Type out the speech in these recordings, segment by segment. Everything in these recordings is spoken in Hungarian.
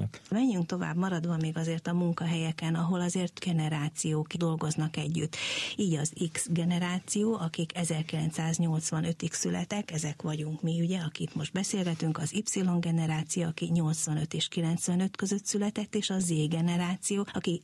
vannak. Menjünk tovább, maradva még azért a munkahelyeken, ahol azért generációk dolgoznak együtt. Így az X generáció, akik 1985-ig születtek, ezek vagyunk mi, ugye, akit most beszélgetünk, az Y generáció, aki 85 és 95 között született, és a Z generáció, aki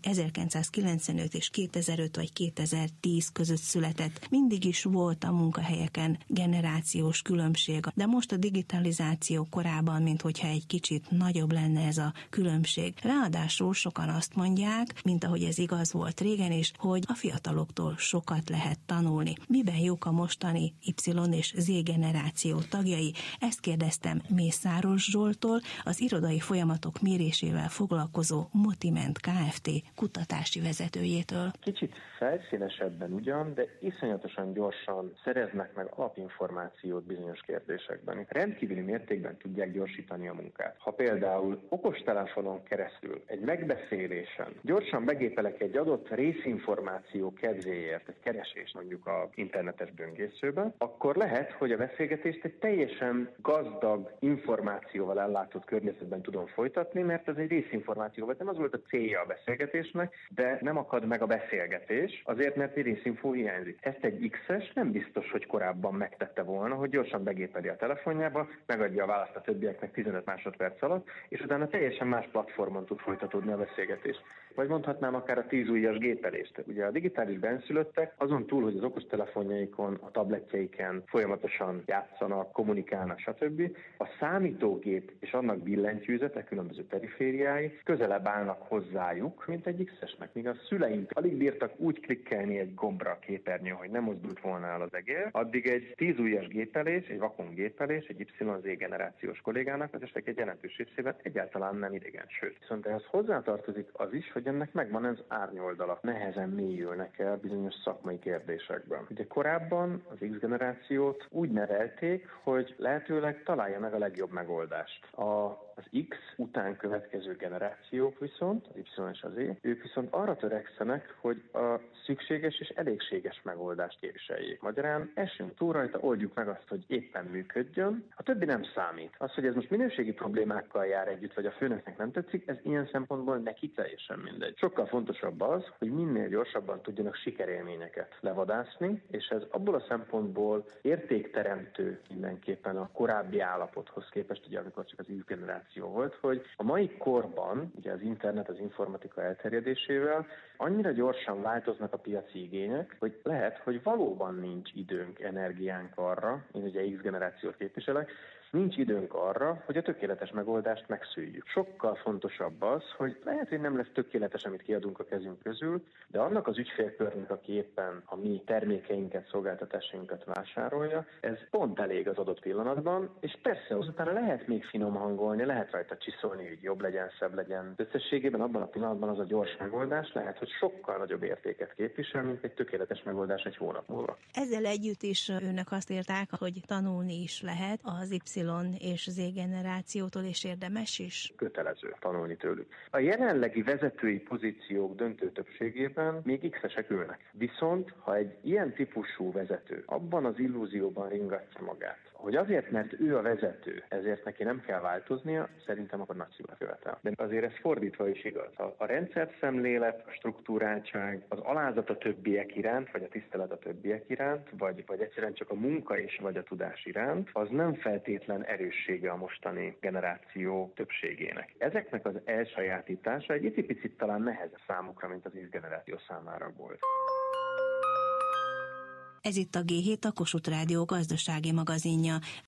1995 és 2005 vagy 2010 között született. Mindig is volt a munkahelyeken generációs különbség, de most a digitalizáció korában, mint hogyha egy kicsit nagyobb lenne ez a különbség. Ráadásul sokan azt mondják, mint ahogy ez igaz volt régen is, hogy a fiataloktól sokat lehet tanulni. Miben jók a mostani Y és Z generáció tagjai? Ezt kérdeztem Mészáros Zsolttól, az irodai folyamatok mérésével foglalkozó Motiment Kft. Kutatási vezetőjétől. Kicsit felszínesebben ugyan, de iszonyatosan gyorsan szereznek meg alapinformációt bizonyos kérdésekben. Rendkívüli mértékben tudják gyorsítani a munkát. Ha például okostelefonon keresztül egy megbeszélésen gyorsan begépelek egy adott részinformáció kedvéért, egy keresést mondjuk a internetes böngészőben, akkor lehet, hogy a beszélgetést egy teljesen gazdag információval ellátott környezetben tudom folytatni, mert ez egy részinformáció, vagy nem az volt a célja a beszélgetésnek, de nem akad meg a beszélgetés, azért, mert egy részinfó hiányzik. Ezt egy X-es nem biztos, hogy korábban megtette volna, hogy gyorsan begépeli a telefonjába, megadja a választ a többieknek 15 másodperc alatt, és utána teljesen más platformon tud folytatódni a beszélgetés. Vagy mondhatnám akár a 10 ujjas gépelést. Ugye a digitális benszülöttek azon túl, hogy az okostelefonjaikon, a tabletjeiken folyamatosan játszanak, kommunikálnak, stb. A számítógép és annak billentyűzete, különböző perifériái közelebb állnak hozzájuk, mint egy X-esnek. Míg a szüleink alig bírtak úgy klikkelni egy gombra a képernyőn, hogy nem mozdult volna el az egér, addig egy 10 ujjas gépelés, egy vakon gépelés, egy YZ generációs kollégának az esetek egy jelentős részében egyáltalán nem idegen. Sőt, viszont ehhez hozzátartozik az is, hogy ennek megvan ez árnyoldala. Nehezen mélyülnek el bizonyos szakmai kérdésekben. Ugye korábban az X generációt úgy nevelték, hogy lehetőleg találja meg a legjobb megoldást. Az X után következő generációk viszont, az Y és az Z, ők viszont arra törekszenek, hogy a szükséges és elégséges megoldást képviseljék. Magyarán essünk túl rajta, oldjuk meg azt, hogy éppen működjön. A többi nem számít. Az, hogy ez most minőségi problémákkal jár együtt, vagy a főnöknek nem tetszik, ez ilyen szempontból neki teljesen mindegy. Sokkal fontosabb az, hogy minél gyorsabban tudjanak sikerélményeket levadászni, és ez abból a szempontból értékteremtő mindenképpen a korábbi állapothoz képest, ugye amikor csak az Y generáció volt, hogy a mai korban, ugye az internet, az informatika elterjedésével annyira gyorsan változnak a piaci igények, hogy lehet, hogy valóban nincs időnk, energiánk arra, én ugye X generációt képviselek, nincs időnk arra, hogy a tökéletes megoldást megszüljük. Sokkal fontosabb az, hogy lehet, hogy nem lesz tökéletes, amit kiadunk a kezünk közül, de annak az ügyfélkörnek, aki éppen a mi termékeinket, szolgáltatásainkat vásárolja, ez pont elég az adott pillanatban, és persze utána lehet még finom hangolni, lehet rajta csiszolni, hogy jobb legyen, szebb legyen. Összességében abban a pillanatban az a gyors megoldás lehet, hogy sokkal nagyobb értéket képvisel, mint egy tökéletes megoldás egy hónap múlva. Ezzel együtt is önök azt írták, hogy tanulni is lehet az Y és Z generációtól, és érdemes is? Kötelező tanulni tőlük. A jelenlegi vezetői pozíciók döntő többségében még X-esek ülnek. Viszont, ha egy ilyen típusú vezető abban az illúzióban ringatja magát, hogy azért, mert ő a vezető, ezért neki nem kell változnia, szerintem akkor nagy hiba követel. De azért ez fordítva is igaz. A rendszerszemlélet, a struktúráltság, az alázat a többiek iránt, vagy a tisztelet a többiek iránt, vagy egyszerűen csak a munka és vagy a tudás iránt, az nem feltétlen erőssége a mostani generáció többségének. Ezeknek az elsajátítása egy icipicit talán nehezebb számukra, mint az X generáció számára volt. Ez itt a G7, a Kossuth Rádió gazdasági magazinja.